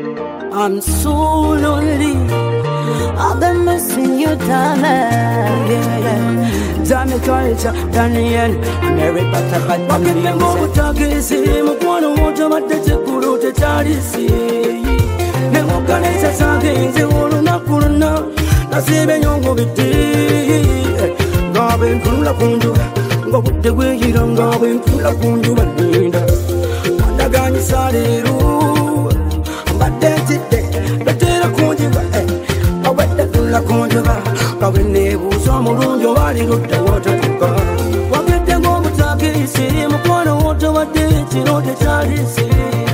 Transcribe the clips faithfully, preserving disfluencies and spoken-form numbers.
I'm so lonely. I've been missing you, darling. Yeah, yeah. Danny Culture, Daniel, and everybody but one of them go to Tagasi, Mukwana water, but the Guru to Tarisi. Never can I say something, the Uruna Kuruna, Nasibe Yongo Biti. Garbin Kula Kundu, go with the way you don't go in Kula Kundu and Ninda. Nagani Sadiru, but that's it. But then I called you. I went to Kula Kundu. Kawinnebu samurunjo wali rutta wata tuka Wakete ngomu takisi Mukwana wata wate chino te charisi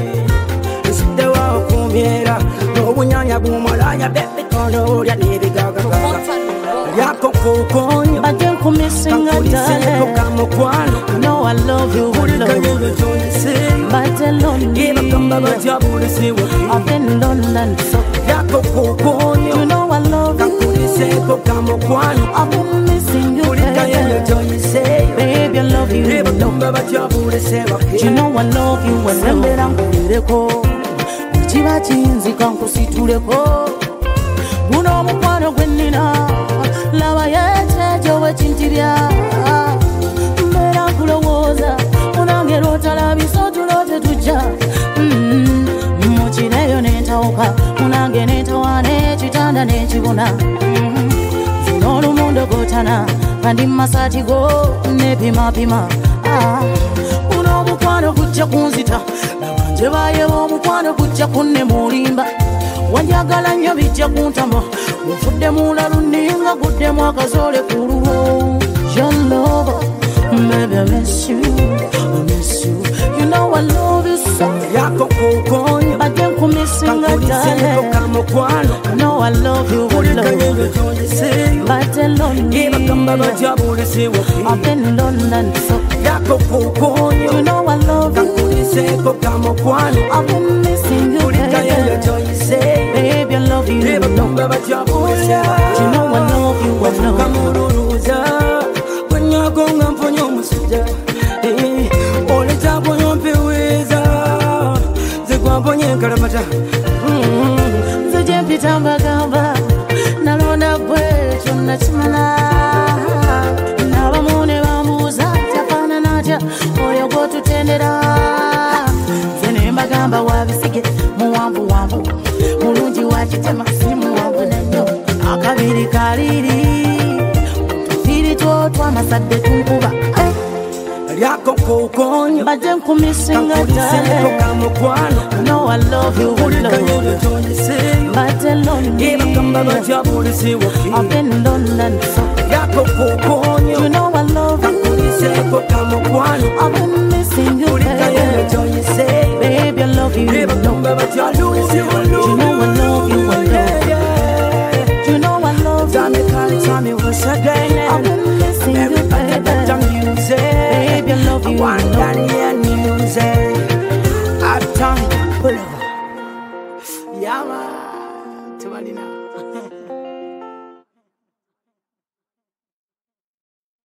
Side wa okumiera Nobunyanya bumalaya Bebe kono ya nibi gaga gaga Yako kukonyo Bajen kumisinga dale No I love you alone Bajen lonely I've been London so Yako kukonyo You know I love you I've been missing you, baby. Baby, I love you. You know I love you. Wasembera nkulireko Chiba chinzi kankusituleko Uno mukwano gwenina Laba yechejo wechintirya Mbera nkulowoza Unange rota labiso tulote tuja Muchineyo nentauka Unange nentawane chitanda nechibuna Nolu mundo gotana Kandi masati go Nepima pima ah. Uno mukwano kucha kunzita Nabanje baye wo mukwano kucha kunne mulimba Wanjagala nyo bijja kuntama Mufudde mula luninga Kudde mwakazole kuluwo Your love Maybe I miss you I miss you You know I love you so Yako kukonyo Bajen kumisinga dale No I love you alone Bajen lonely I've been London so Yako kukonyo You know I love you I've been missing you baby Baby I love you You know I love you alone When you're going on for your musida All the time when you're peweza Zekwaponye karamata Zeje mpitamba gamba Nalonda kwe chuna chimana Nabamune bamuza Chapana naja Oyo go tutendera Zenemba gamba wabisige Muwambu wambu Mulungi wachitema simu wambu nanyo Akabiri kaliri Tufiri tuotwa masadde tunkuba Yako kukonyo Bajen kumisinga dale No I love you alone Bajen lonely I've been London so Yako kukonyo